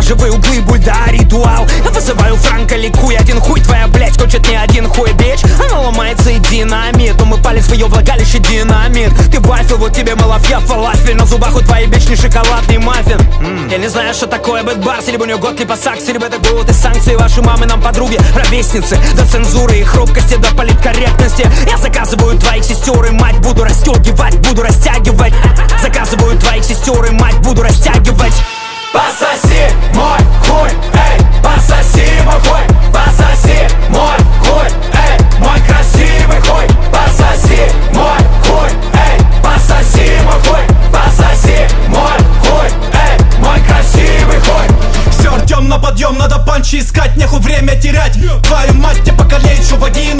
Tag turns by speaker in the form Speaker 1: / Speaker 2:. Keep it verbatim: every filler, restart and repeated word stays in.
Speaker 1: оранжевые углы, бульда, ритуал. Я вызываю Франка, ликуй, один хуй твоя, блять, хочет не один хуй, бич. Она ломается и динамит, но мы палец в ее влагалище динамит. Ты вафел, вот тебе малафья, фалафель. На зубах у твоей бичный шоколадный маффин. mm. Я не знаю, что такое бэтбарс, либо у нее год либо сакси, либо это голод и санкции. Ваши мамы нам подруги, ровесницы. До цензуры и хрупкости, до политкорректности. Я заказываю твоих сестер и мать, буду расстегивать, буду растягивать. Заказываю твоих сестер и мать, буду растягивать.
Speaker 2: Пососи мой хуй, эй, пососи мой хуй, пососи мой хуй, эй, мой красивый хуй, пососи мой хуй, эй, пососи мой хуй, пососи мой хуй, эй, мой красивый хуй.
Speaker 3: Все, Артем, на подъем, надо панчи искать, нехуй время терять. Твою мать, тебе покалечу в один